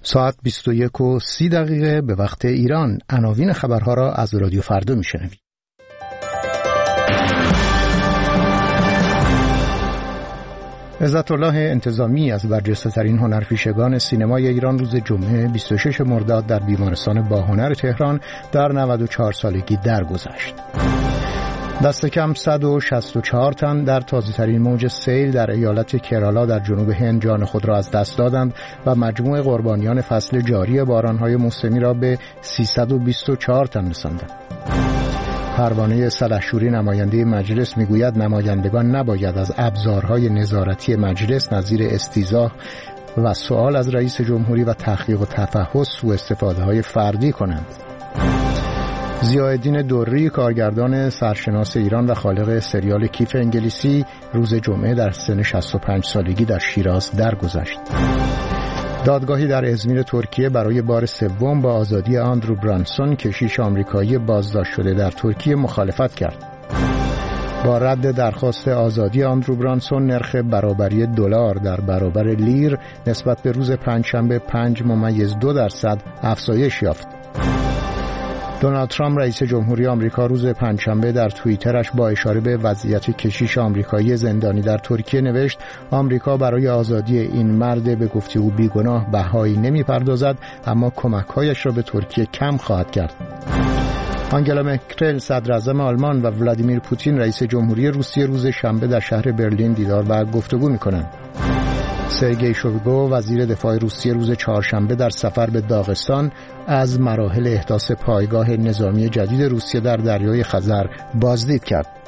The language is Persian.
ساعت 21:30 به وقت ایران. عناوین خبرها را از رادیو فردا میشنوید. عزت الله انتظامی از برجسته‌ترین هنرپیشگان سینمای ایران روز جمعه 26 مرداد در بیمارستان باهنر تهران در 94 سالگی درگذشت. دست کم 164 تن در تازه‌ترین موج سیل در ایالت کرالا در جنوب هند جان خود را از دست دادند و مجموع قربانیان فصل جاری باران‌های موسمی را به 324 تن رساندند. پروانه سلحشوری نماینده مجلس میگوید نمایندگان نباید از ابزارهای نظارتی مجلس نظیر استیضاح و سؤال از رئیس جمهوری و تحقیق و تفحص سوء استفاده‌های فردی کنند. ضیاءالدین دوری کارگردان سرشناس ایران و خالق سریال کیف انگلیسی روز جمعه در سن 65 سالگی در شیراز درگذشت. دادگاهی در ازمیر ترکیه برای بار سوم با آزادی آندرو برانسون کشیش آمریکایی بازداشت شده در ترکیه مخالفت کرد. با رد درخواست آزادی آندرو برانسون نرخ برابری دلار در برابر لیر نسبت به روز پنجشنبه 5.2% افزایش یافت. دونالد ترامپ رئیس جمهوری آمریکا روز پنجشنبه در توییترش با اشاره به وضعیت کشیش آمریکایی زندانی در ترکیه نوشت آمریکا برای آزادی این مرد به گفته او بیگناه بهایی نمی‌پردازد، اما کمک‌هایش را به ترکیه کم خواهد کرد. آنگلا مرکل صدراعظم آلمان و ولادیمیر پوتین رئیس جمهوری روسیه روز شنبه در شهر برلین دیدار و گفتگو می‌کنند. سرگئی شویگو وزیر دفاع روسیه روز چهارشنبه در سفر به داغستان از مراحل احداث پایگاه نظامی جدید روسیه در دریای خزر بازدید کرد.